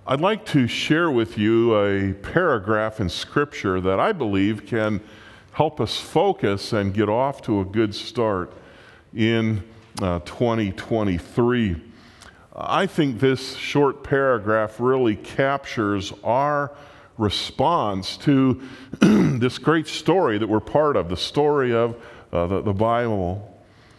I'd like to share with you a paragraph in Scripture that I believe can help us focus and get off to a good start in 2023. I think this short paragraph really captures our response to this great story that we're part of, the story of the Bible.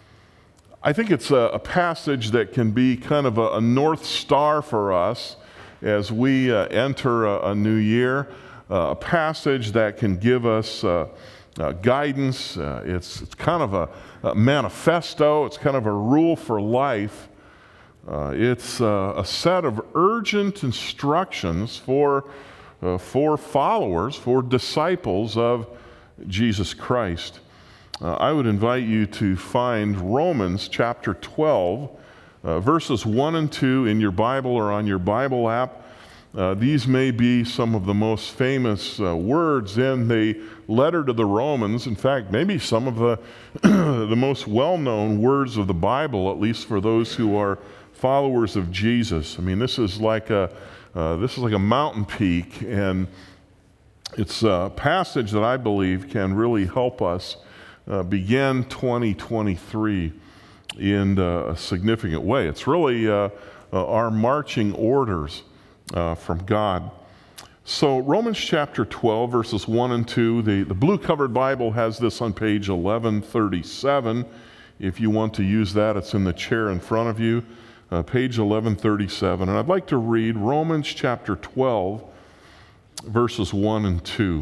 I think it's a passage that can be kind of a North Star for us as we enter a new year, a passage that can give us guidance. It's kind of a manifesto. It's kind of a rule for life. It's a set of urgent instructions for followers, for disciples of Jesus Christ. I would invite you to find Romans chapter 12, verses 1 and 2 in your Bible or on your Bible app. These may be some of the most famous words in the letter to the Romans. In fact, maybe some of the most well-known words of the Bible, at least for those who are followers of Jesus. I mean, this is like a mountain peak, and it's a passage that I believe can really help us begin 2023 in a significant way. It's really our marching orders from God. So Romans chapter 12, verses 1 and 2, the blue-covered Bible has this on page 1137. If you want to use that, it's in the chair in front of you, page 1137. And I'd like to read Romans chapter 12, verses 1 and 2.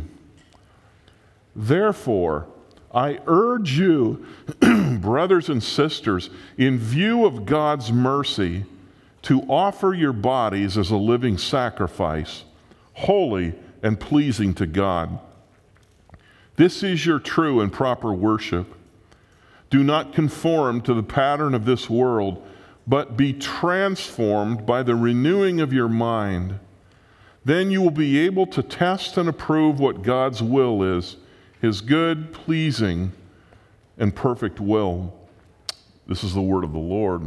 Therefore, I urge you, brothers and sisters, in view of God's mercy, to offer your bodies as a living sacrifice, holy and pleasing to God. This is your true and proper worship. Do not conform to the pattern of this world, but be transformed by the renewing of your mind. Then you will be able to test and approve what God's will is, His good, pleasing, and perfect will. This is the word of the Lord.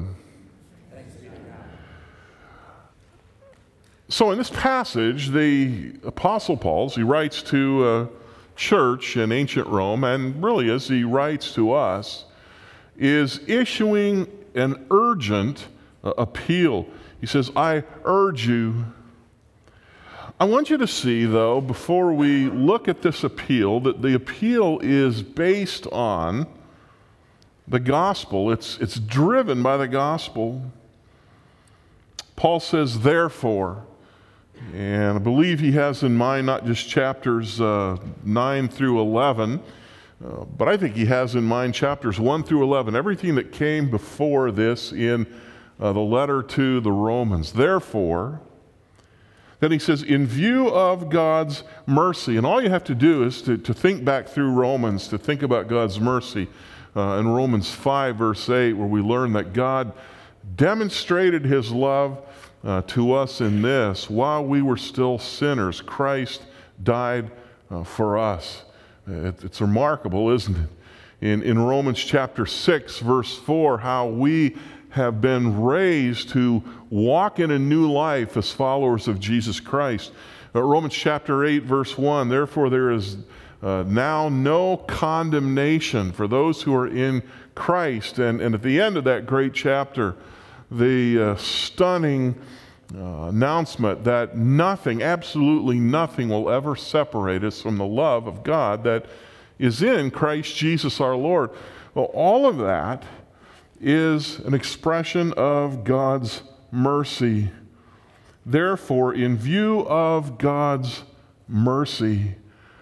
So in this passage, the Apostle Paul, as he writes to a church in ancient Rome, and really as he writes to us, is issuing an urgent appeal. He says, I urge you. I want you to see, though, before we look at this appeal, that the appeal is based on the gospel. It's driven by the gospel. Paul says, therefore, and I believe he has in mind not just chapters 9 through 11, but I think he has in mind chapters 1 through 11, everything that came before this in the letter to the Romans. Therefore, then he says, in view of God's mercy, and all you have to do is to think back through Romans, to think about God's mercy. In Romans 5, verse 8, where we learn that God demonstrated his love to us in this: while we were still sinners, Christ died for us. It's remarkable, isn't it? In Romans chapter 6, verse 4, how we have been raised to walk in a new life as followers of Jesus Christ. Romans chapter 8, verse 1, therefore there is now no condemnation for those who are in Christ. And at the end of that great chapter, the stunning announcement that nothing, absolutely nothing, will ever separate us from the love of God that is in Christ Jesus our Lord. Well, all of that is an expression of God's mercy. Therefore, in view of God's mercy,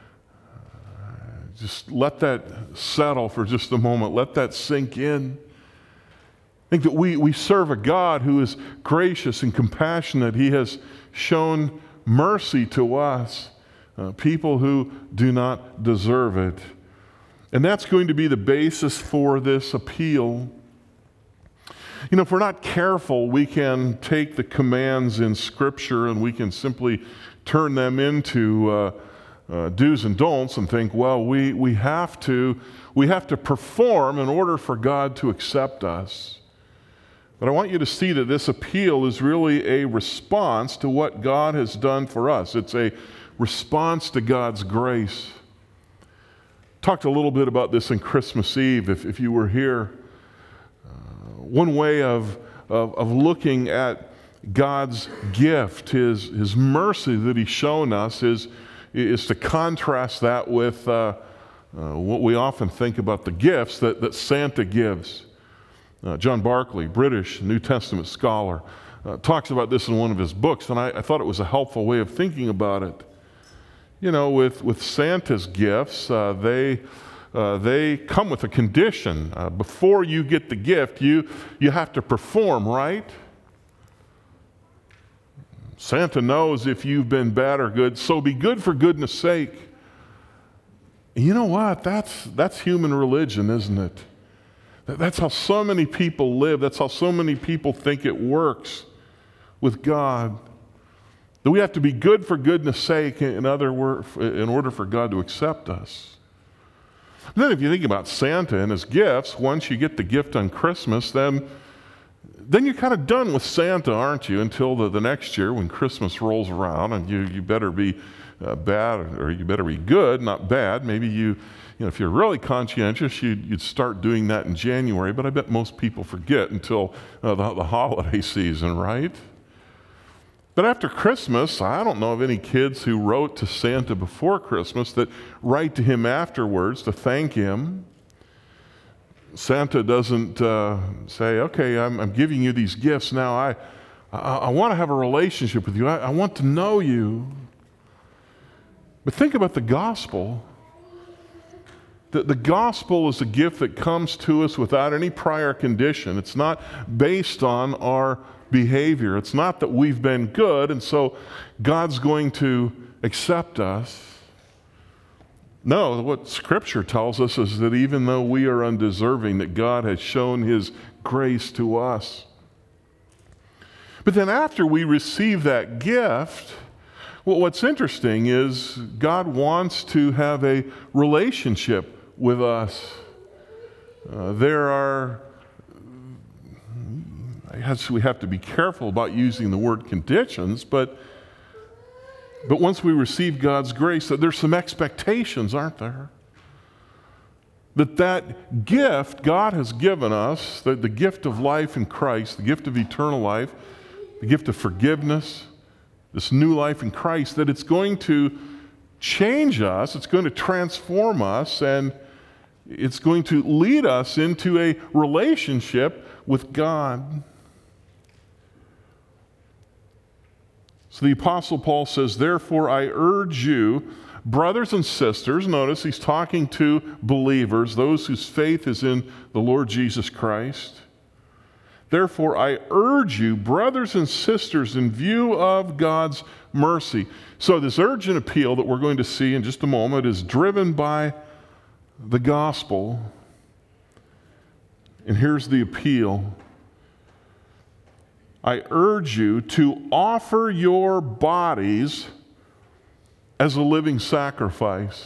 just let that settle for just a moment. Let that sink in. I think that we serve a God who is gracious and compassionate. He has shown mercy to us, people who do not deserve it. And that's going to be the basis for this appeal. You know, if we're not careful, we can take the commands in Scripture and we can simply turn them into do's and don'ts and think, well, we have to perform in order for God to accept us. But I want you to see that this appeal is really a response to what God has done for us. It's a response to God's grace. Talked a little bit about this on Christmas Eve, if you were here. One way of looking at God's gift, His mercy that He's shown us, is to contrast that with what we often think about the gifts that Santa gives. John Barclay, British New Testament scholar, talks about this in one of his books, and I thought it was a helpful way of thinking about it. You know, with Santa's gifts, they come with a condition. Before you get the gift, you have to perform, right? Santa knows if you've been bad or good, so be good for goodness sake. You know what? That's human religion, isn't it? That's how so many people live. That's how so many people think it works with God. That we have to be good for goodness sake, in order for God to accept us. And then if you think about Santa and his gifts, once you get the gift on Christmas, then you're kind of done with Santa, aren't you? Until the next year when Christmas rolls around, and you better be bad, or you better be good, not bad. Maybe if you're really conscientious, you'd start doing that in January, but I bet most people forget until the holiday season, right? But after Christmas, I don't know of any kids who wrote to Santa before Christmas that write to him afterwards to thank him. Santa doesn't say, okay, I'm giving you these gifts now. I want to have a relationship with you. I want to know you. But think about the gospel. The gospel is a gift that comes to us without any prior condition. It's not based on our behavior. It's not that we've been good, and so God's going to accept us. No, what Scripture tells us is that even though we are undeserving, that God has shown His grace to us. But then after we receive that gift, well, what's interesting is God wants to have a relationship with us. We have to be careful about using the word conditions, but once we receive God's grace, there's some expectations, aren't there? That gift God has given us, the gift of life in Christ, the gift of eternal life, the gift of forgiveness, this new life in Christ, that it's going to change us, it's going to transform us, and it's going to lead us into a relationship with God. So the Apostle Paul says, therefore I urge you, brothers and sisters, notice he's talking to believers, those whose faith is in the Lord Jesus Christ. Therefore I urge you, brothers and sisters, in view of God's mercy. So this urgent appeal that we're going to see in just a moment is driven by the gospel. And here's the appeal. I urge you to offer your bodies as a living sacrifice.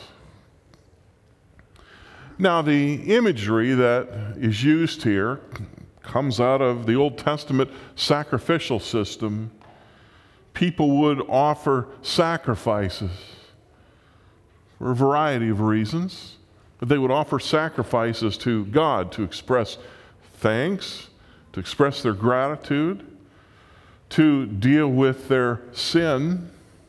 Now, the imagery that is used here comes out of the Old Testament sacrificial system. People would offer sacrifices for a variety of reasons, but they would offer sacrifices to God to express thanks, to express their gratitude, to deal with their sin.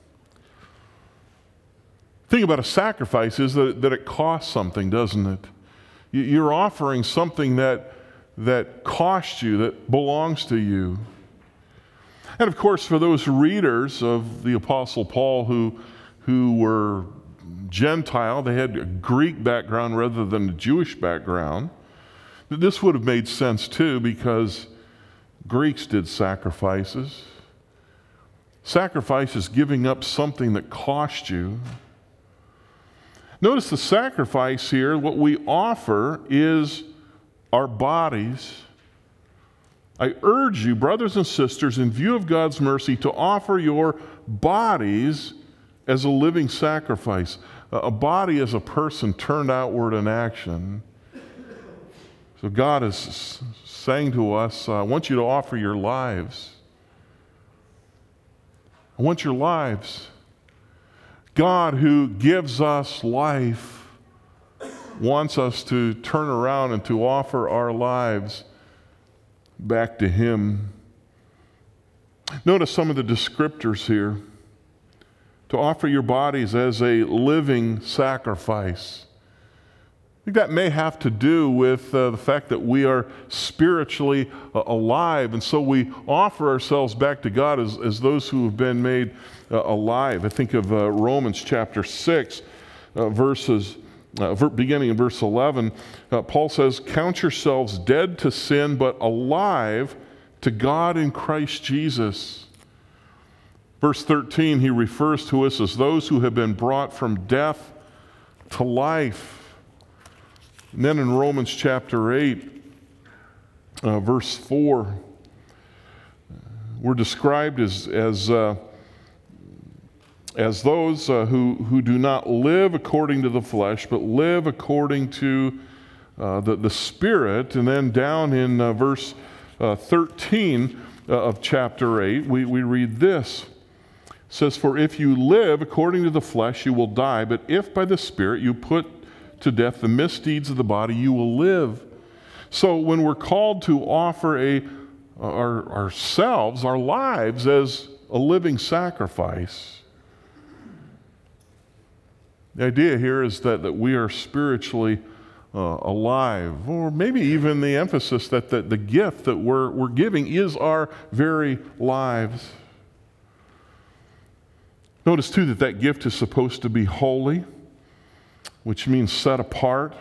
The thing about a sacrifice is that it costs something, doesn't it? You're offering something that costs you, that belongs to you. And of course, for those readers of the Apostle Paul who were Gentile, they had a Greek background rather than a Jewish background, this would have made sense too, because Greeks did sacrifices. Sacrifice is giving up something that cost you. Notice the sacrifice here, what we offer is our bodies. I urge you, brothers and sisters, in view of God's mercy, to offer your bodies as a living sacrifice. A body is a person turned outward in action. So God is saying to us, I want you to offer your lives. I want your lives. God, who gives us life, wants us to turn around and to offer our lives back to Him. Notice some of the descriptors here. To offer your bodies as a living sacrifice. I think that may have to do with the fact that we are spiritually alive, and so we offer ourselves back to God as those who have been made alive. I think of Romans chapter 6, beginning in verse 11. Paul says, "Count yourselves dead to sin, but alive to God in Christ Jesus." Verse 13, he refers to us as those who have been brought from death to life. And then in Romans chapter 8, verse 4, we're described as those who do not live according to the flesh, but live according to the Spirit. And then down in verse 13 of chapter 8, we read this. It says, "For if you live according to the flesh, you will die, but if by the Spirit you put to death the misdeeds of the body, you will live." So when we're called to offer ourselves, our lives, as a living sacrifice, the idea here is that we are spiritually alive, or maybe even the emphasis that the gift that we're giving is our very lives. Notice too that gift is supposed to be holy, which means set apart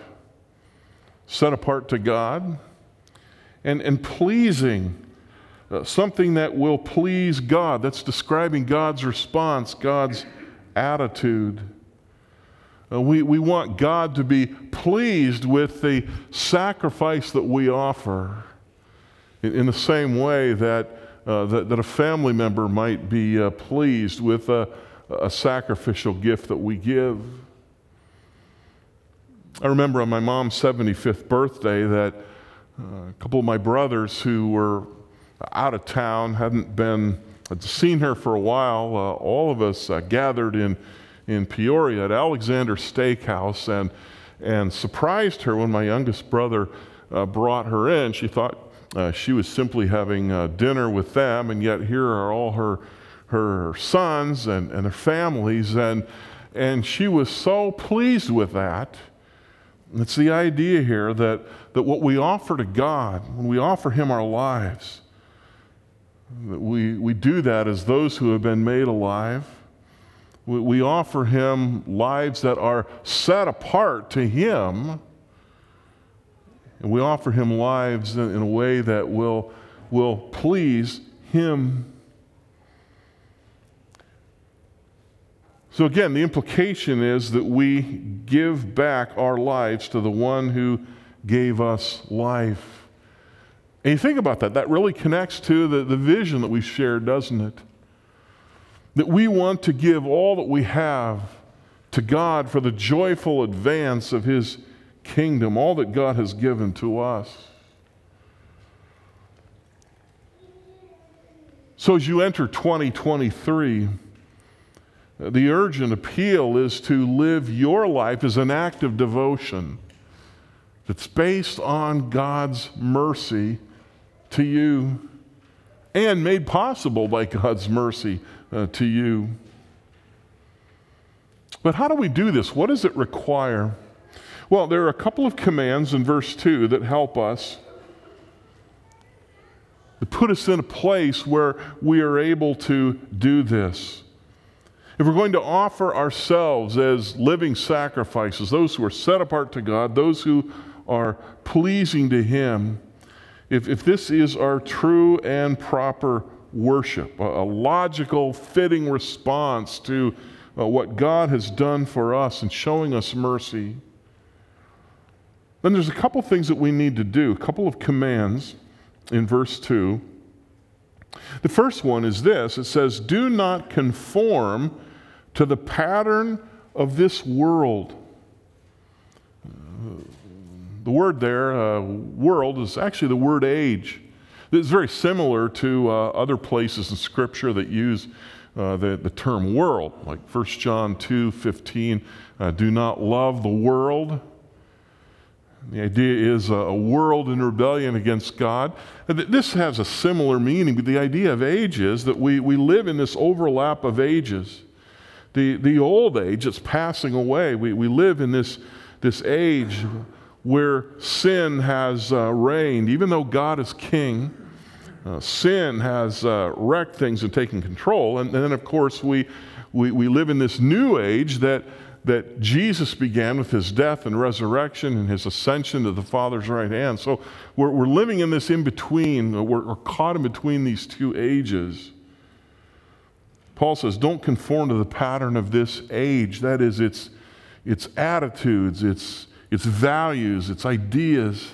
to God, and pleasing, something that will please God. That's describing God's response, God's attitude. We want God to be pleased with the sacrifice that we offer, in the same way that a family member might be pleased with a sacrificial gift that we give. I remember on my mom's 75th birthday that a couple of my brothers who were out of town, hadn't seen her for a while, all of us gathered in Peoria at Alexander Steakhouse and surprised her when my youngest brother brought her in. She thought she was simply having dinner with them, and yet here are all her sons and their families, and she was so pleased with that. It's the idea here that what we offer to God, when we offer Him our lives, that we do that as those who have been made alive. We offer Him lives that are set apart to Him, and we offer Him lives in a way that will please Him. So again, the implication is that we give back our lives to the one who gave us life. And you think about that, that really connects to the vision that we've shared, doesn't it? That we want to give all that we have to God for the joyful advance of His kingdom, all that God has given to us. So as you enter 2023, the urgent appeal is to live your life as an act of devotion that's based on God's mercy to you and made possible by God's mercy to you. But how do we do this? What does it require? Well, there are a couple of commands in verse 2 that help us, that put us in a place where we are able to do this. If we're going to offer ourselves as living sacrifices, those who are set apart to God, those who are pleasing to Him, if this is our true and proper worship, a logical, fitting response to what God has done for us and showing us mercy, then there's a couple things that we need to do, a couple of commands in verse 2. The first one is this. It says, "Do not conform to the pattern of this world." The word there, world, is actually the word age. It's very similar to other places in Scripture that use the term world, like 1 John 2:15, do not love the world. The idea is a world in rebellion against God. This has a similar meaning, but the idea of age is that we live in this overlap of ages. The old age that's passing away, we live in this age where sin has reigned. Even though God is king, sin has wrecked things and taken control. And then, of course, we live in this new age that Jesus began with his death and resurrection and his ascension to the Father's right hand. So we're living in this in-between. We're caught in between these two ages. Paul says, don't conform to the pattern of this age. That is, its attitudes, its values, its ideas.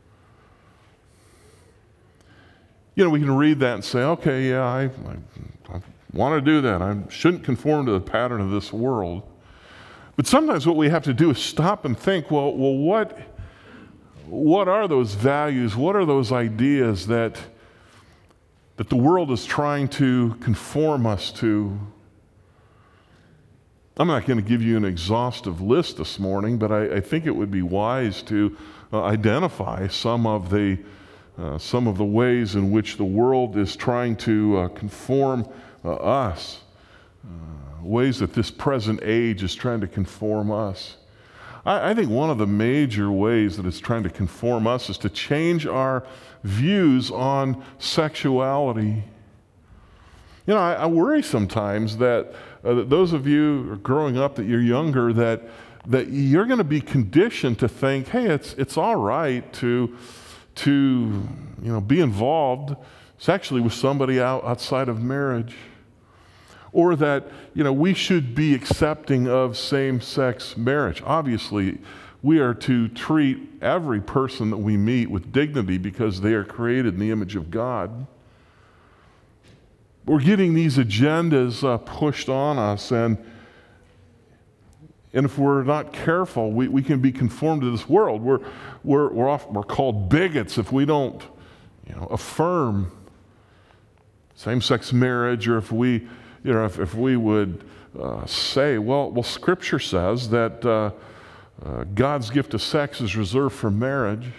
You know, we can read that and say, okay, yeah, I want to do that. I shouldn't conform to the pattern of this world. But sometimes what we have to do is stop and think, well, what are those values? What are those ideas that the world is trying to conform us to? I'm not going to give you an exhaustive list this morning, but I think it would be wise to identify some of the ways in which the world is trying to conform us. Ways that this present age is trying to conform us. I think one of the major ways that it's trying to conform us is to change our views on sexuality. You know, I worry sometimes that those of you growing up, that you're younger, that you're going to be conditioned to think, hey, it's all right to be involved sexually with somebody outside of marriage. Or that, we should be accepting of same-sex marriage. Obviously, we are to treat every person that we meet with dignity because they are created in the image of God. We're getting these agendas pushed on us, and if we're not careful, we can be conformed to this world. We're called bigots if we don't, affirm same-sex marriage, or if we would say, well, Scripture says that God's gift of sex is reserved for marriage.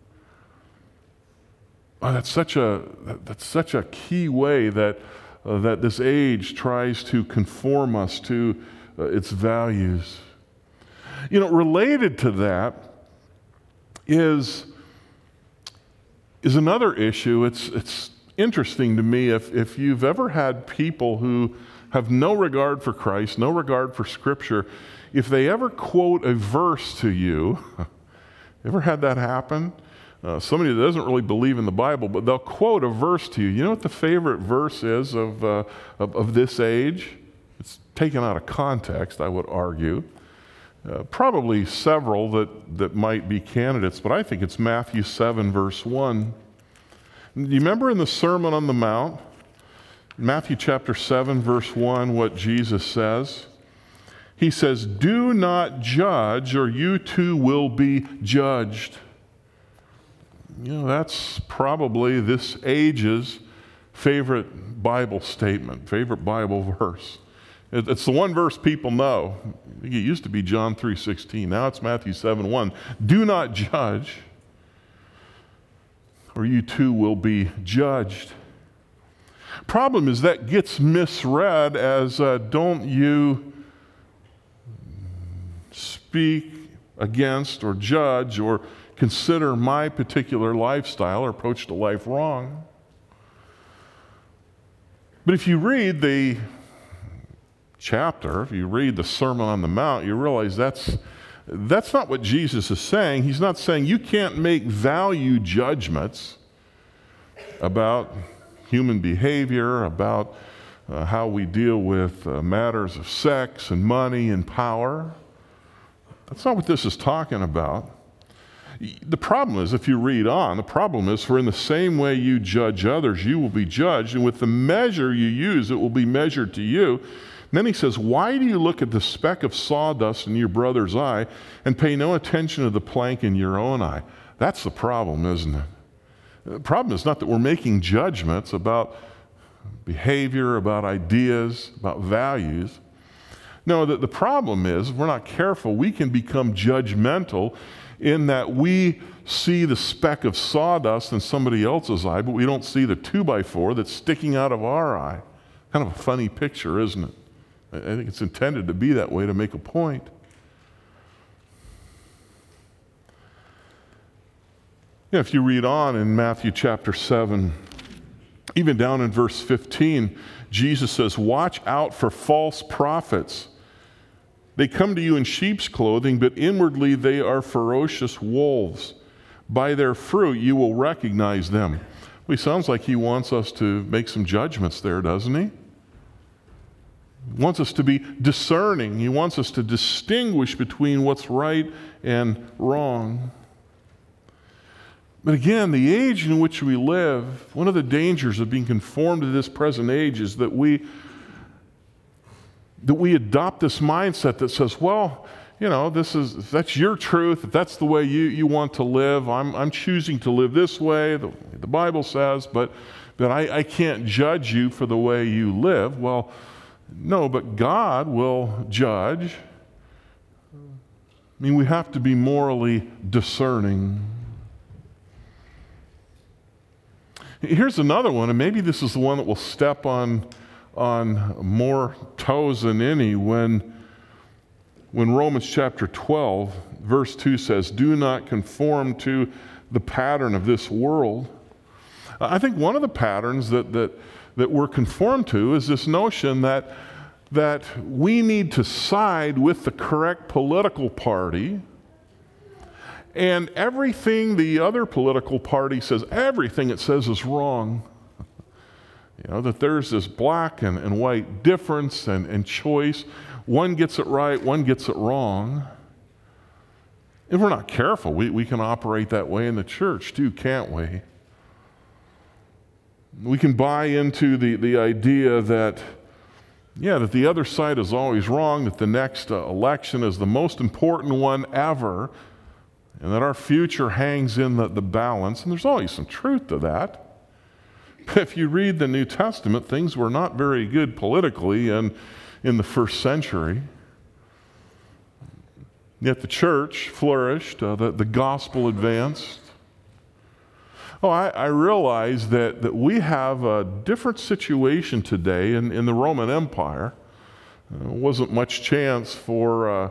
Oh, that's such a key way that this age tries to conform us to its values. Related to that is another issue. It's interesting to me if you've ever had people who have no regard for Christ, no regard for Scripture, if they ever quote a verse to you, ever had that happen? Somebody that doesn't really believe in the Bible, but they'll quote a verse to you. You know what the favorite verse is of this age? It's taken out of context, I would argue. Probably several that might be candidates, but I think it's Matthew 7, verse 1. Do you remember in the Sermon on the Mount, Matthew chapter 7, verse 1, what Jesus says? He says, do not judge, or you too will be judged. That's probably this age's favorite Bible statement, favorite Bible verse. It's the one verse people know. I think it used to be John 3:16. Now it's Matthew 7:1. Do not judge, or you too will be judged. Problem is that gets misread as don't you speak against or judge or consider my particular lifestyle or approach to life wrong. But if you read the chapter, if you read the Sermon on the Mount, you realize that's not what Jesus is saying. He's not saying you can't make value judgments about human behavior, about how we deal with matters of sex and money and power. That's not what this is talking about. The problem is, if you read on, the problem is, for in the same way you judge others, you will be judged, and with the measure you use, it will be measured to you. Then he says, why do you look at the speck of sawdust in your brother's eye and pay no attention to the plank in your own eye? That's the problem, isn't it? The problem is not that we're making judgments about behavior, about ideas, about values. No, that the problem is, if we're not careful, we can become judgmental in that we see the speck of sawdust in somebody else's eye, but we don't see the 2x4 that's sticking out of our eye. Kind of a funny picture, isn't it? I think it's intended to be that way to make a point. If you read on in Matthew chapter 7, even down in verse 15, Jesus says, watch out for false prophets. They come to you in sheep's clothing, but inwardly they are ferocious wolves. By their fruit you will recognize them. Well, he sounds like he wants us to make some judgments there, doesn't he? He wants us to be discerning. He wants us to distinguish between what's right and wrong. But again, the age in which we live, one of the dangers of being conformed to this present age is that we adopt this mindset that says, well, you know, that's your truth, if that's the way you want to live. I'm choosing to live this way, the Bible says, but I can't judge you for the way you live. Well, no, but God will judge. I mean, we have to be morally discerning. Here's another one, and maybe this is the one that will step on more toes than any when Romans chapter 12, verse 2 says, do not conform to the pattern of this world. I think one of the patterns that we're conformed to is this notion that we need to side with the correct political party, and everything the other political party says, everything it says is wrong. You know, that there's this black and white difference and choice. One gets it right, one gets it wrong. If we're not careful, we can operate that way in the church too, can't we? We can buy into the idea that the other side is always wrong, that the next election is the most important one ever, and that our future hangs in the balance, and there's always some truth to that. If you read the New Testament, things were not very good politically in the first century. Yet the church flourished, the gospel advanced. I realize that we have a different situation today in the Roman Empire. There wasn't much chance for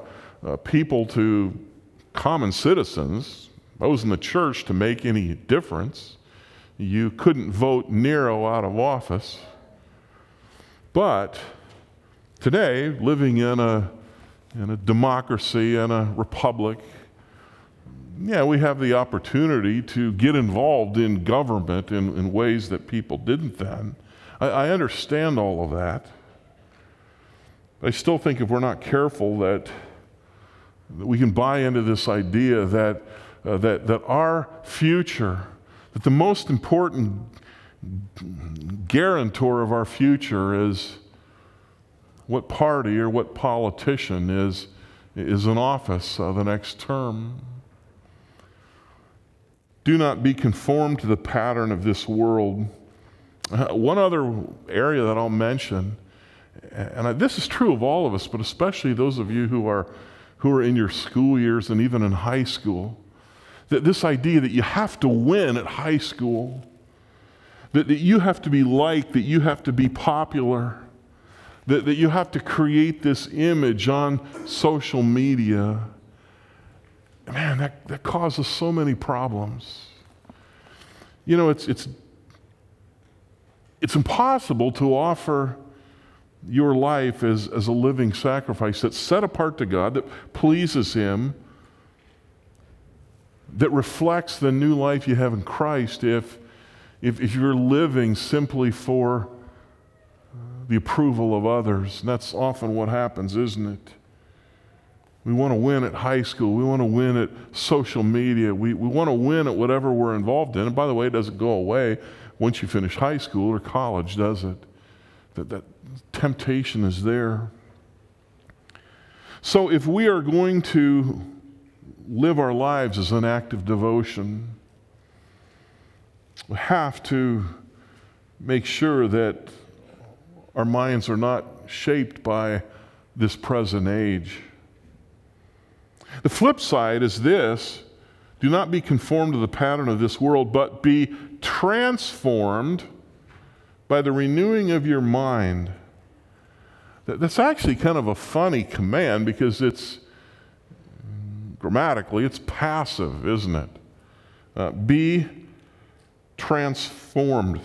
common citizens, those in the church, to make any difference. You couldn't vote Nero out of office. But today, living in a democracy and a republic, we have the opportunity to get involved in government in ways that people didn't then. I understand all of that. But I still think if we're not careful that we can buy into this idea that our future, that the most important guarantor of our future is what party or what politician is in office the next term. Do not be conformed to the pattern of this world. One other area that I'll mention, and this is true of all of us, but especially those of you who are in your school years and even in high school, that this idea that you have to win at high school, that you have to be liked, that you have to be popular, that you have to create this image on social media. Man, that causes so many problems. You know, it's impossible to offer your life as a living sacrifice that's set apart to God, that pleases Him, that reflects the new life you have in Christ if you're living simply for the approval of others. And that's often what happens, isn't it? We want to win at high school. We want to win at social media. We want to win at whatever we're involved in. And by the way, it doesn't go away once you finish high school or college, does it? That temptation is there. So if we are going to live our lives as an act of devotion, we have to make sure that our minds are not shaped by this present age. The flip side is this: do not be conformed to the pattern of this world, but be transformed by the renewing of your mind. That's actually kind of a funny command because it's grammatically, it's passive, isn't it? Be transformed.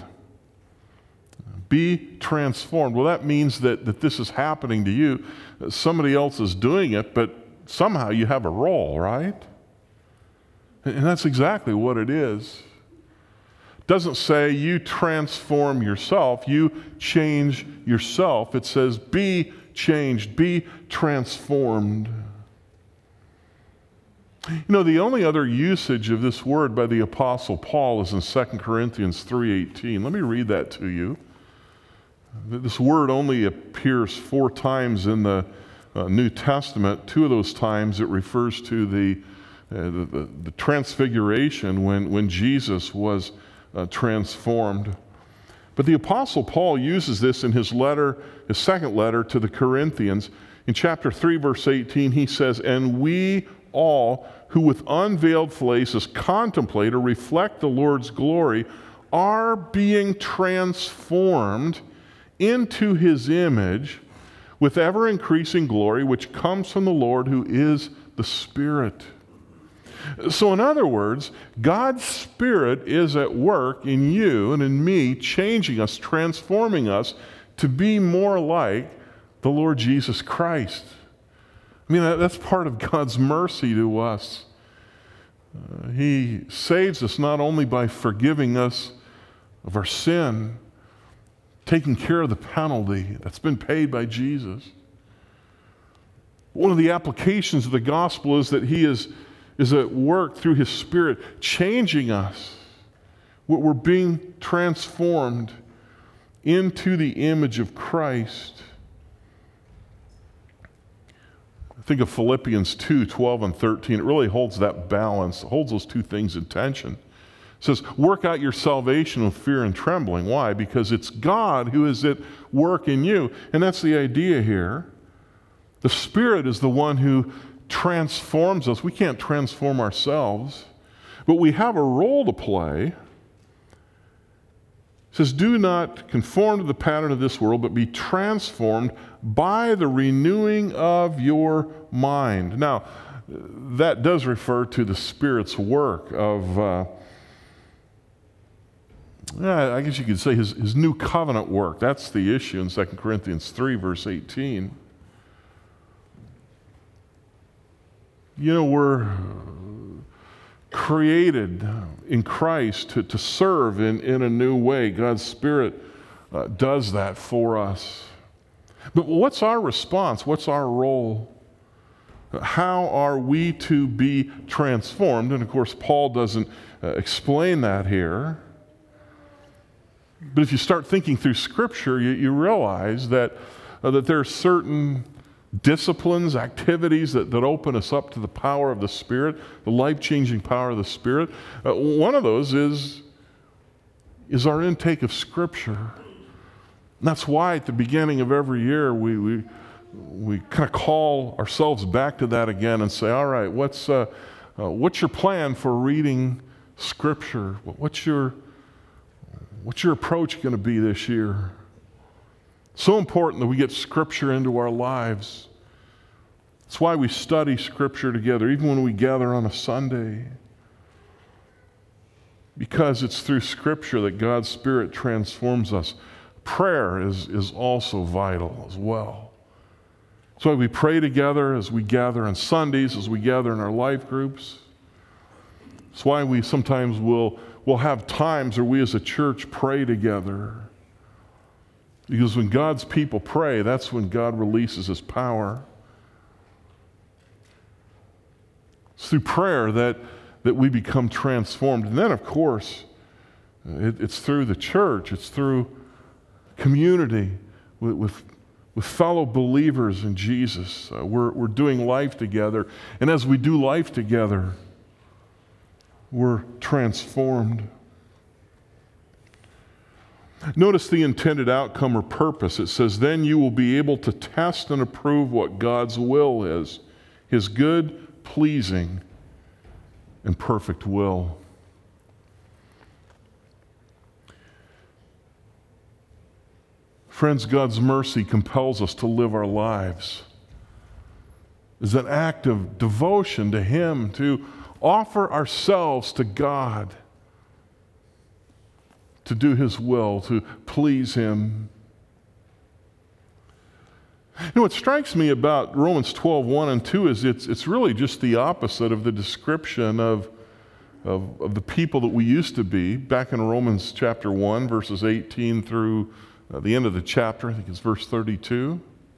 Be transformed. Well, that means that this is happening to you. Somebody else is doing it, but somehow you have a role, right? And that's exactly what it is. It doesn't say you transform yourself, you change yourself. It says be changed, be transformed. You know, the only other usage of this word by the Apostle Paul is in 2 Corinthians 3:18. Let me read that to you. This word only appears 4 times in the New Testament. 2 of those times it refers to the transfiguration when Jesus was transformed. But the Apostle Paul uses this in his second letter to the Corinthians. In chapter 3, verse 18, he says, "And we all who with unveiled faces contemplate or reflect the Lord's glory are being transformed into his image with ever-increasing glory, which comes from the Lord who is the Spirit." So in other words, God's Spirit is at work in you and in me, changing us, transforming us to be more like the Lord Jesus Christ. I mean, that's part of God's mercy to us. He saves us not only by forgiving us of our sin, taking care of the penalty that's been paid by Jesus. One of the applications of the gospel is that He is at work through His Spirit, changing us. We're being transformed into the image of Christ. Think of Philippians 2:12 and 13. It really holds that balance. It holds those two things in tension. It says, work out your salvation with fear and trembling. Why? Because it's God who is at work in you. And that's the idea here. The Spirit is the one who transforms us. We can't transform ourselves, but we have a role to play. It says, do not conform to the pattern of this world, but be transformed by the renewing of your mind. Now, that does refer to the Spirit's work of, I guess you could say his new covenant work. That's the issue in 2 Corinthians 3, verse 18. You know, we're created in Christ to serve in a new way. God's Spirit does that for us. But what's our response? What's our role? How are we to be transformed? And of course, Paul doesn't explain that here. But if you start thinking through Scripture, you realize that there are certain disciplines, activities that open us up to the power of the Spirit, the life-changing power of the Spirit. One of those is our intake of Scripture. And that's why at the beginning of every year we kind of call ourselves back to that again and say, all right, what's your plan for reading Scripture? What's your approach going to be this year? So important that we get Scripture into our lives. That's why we study Scripture together, even when we gather on a Sunday. Because it's through Scripture that God's Spirit transforms us. Prayer is also vital as well. That's why we pray together as we gather on Sundays, as we gather in our life groups. That's why we sometimes will have times where we as a church pray together. Because when God's people pray, that's when God releases His power. It's through prayer that we become transformed. And then, of course, it's through the church. It's through community with with fellow believers in Jesus. We're doing life together. And as we do life together, we're transformed. Notice the intended outcome or purpose. It says, then you will be able to test and approve what God's will is, His good, pleasing, and perfect will. Friends, God's mercy compels us to live our lives as an act of devotion to Him, to offer ourselves to God, to do His will, to please Him. You know, what strikes me about Romans 12:1 and 2 is it's really just the opposite of the description of the people that we used to be. Back in Romans chapter 1, verses 18 through the end of the chapter, I think it's verse 32.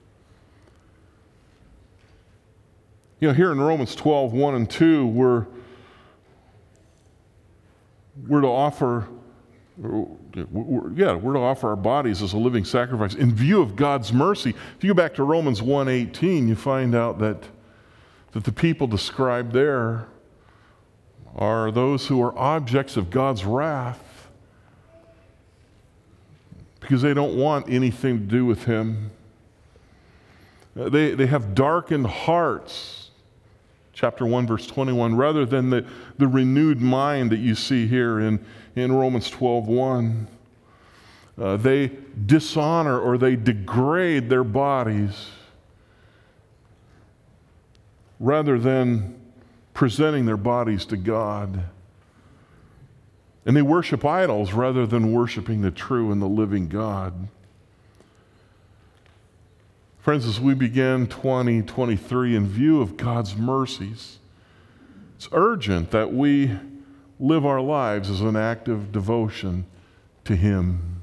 You know, here in Romans 12:1 and 2, we're to offer our bodies as a living sacrifice in view of God's mercy. If you go back to Romans 1:18, you find out that the people described there are those who are objects of God's wrath because they don't want anything to do with Him. They have darkened hearts, chapter 1, verse 21, rather than the renewed mind that you see here in Romans 12:1. They dishonor or they degrade their bodies rather than presenting their bodies to God. And they worship idols rather than worshiping the true and the living God. Friends, as we begin 2023 in view of God's mercies, it's urgent that we live our lives as an act of devotion to Him.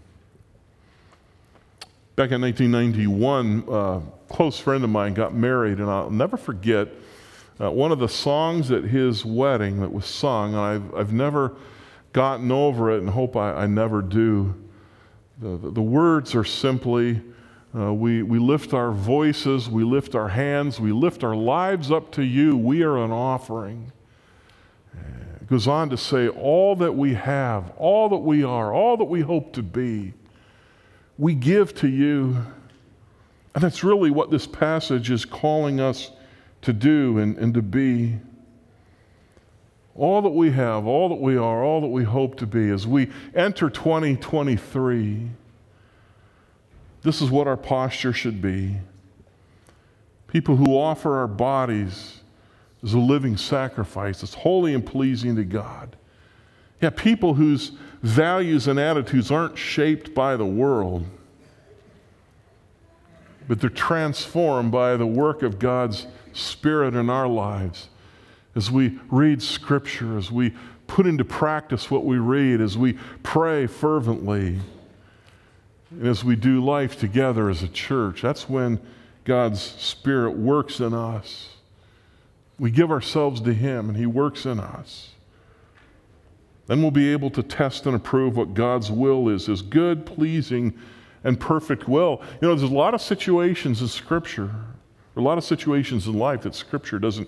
Back in 1991, a close friend of mine got married, and I'll never forget one of the songs at his wedding that was sung. I've never gotten over it and hope I never do. The words are simply, we lift our voices, we lift our hands, we lift our lives up to You. We are an offering. It goes on to say, all that we have, all that we are, all that we hope to be, we give to You. And that's really what this passage is calling us to do and to be. All that we have, all that we are, all that we hope to be as we enter 2023, this is what our posture should be. People who offer our bodies as a living sacrifice that's holy and pleasing to God. Yeah, people whose values and attitudes aren't shaped by the world, but they're transformed by the work of God's Spirit in our lives. As we read Scripture, as we put into practice what we read, as we pray fervently, and as we do life together as a church, that's when God's Spirit works in us. We give ourselves to Him, and He works in us. Then we'll be able to test and approve what God's will is, His good, pleasing, and perfect will. You know, there's a lot of situations in Scripture, a lot of situations in life that Scripture doesn't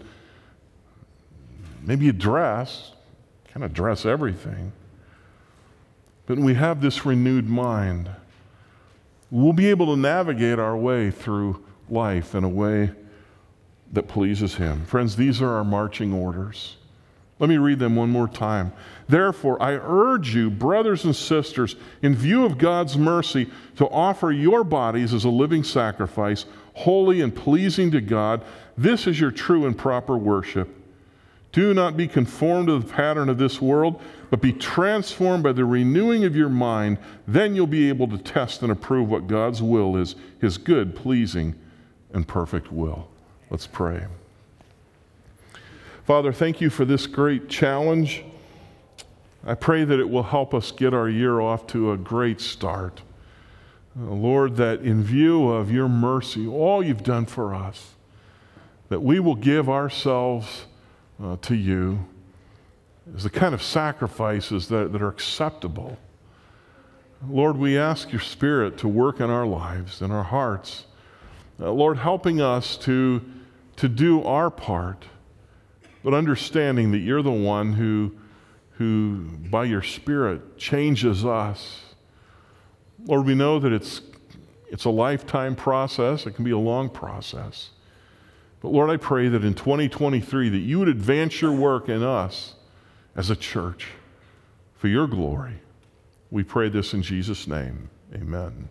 maybe address everything. But when we have this renewed mind, we'll be able to navigate our way through life in a way that pleases Him. Friends, these are our marching orders. Let me read them one more time. Therefore, I urge you, brothers and sisters, in view of God's mercy, to offer your bodies as a living sacrifice, holy and pleasing to God. This is your true and proper worship. Do not be conformed to the pattern of this world, but be transformed by the renewing of your mind. Then you'll be able to test and approve what God's will is, His good, pleasing, and perfect will. Let's pray. Father, thank You for this great challenge. I pray that it will help us get our year off to a great start. Lord, that in view of Your mercy, all You've done for us, that we will give ourselves to You as the kind of sacrifices that are acceptable. Lord, we ask Your Spirit to work in our lives, in our hearts, Lord, helping us to do our part, but understanding that you're the one who by your Spirit changes us. Lord, we know that it's a lifetime process. It can be a long process. But Lord, I pray that in 2023 that you would advance your work in us as a church for your glory. We pray this in Jesus' name. Amen.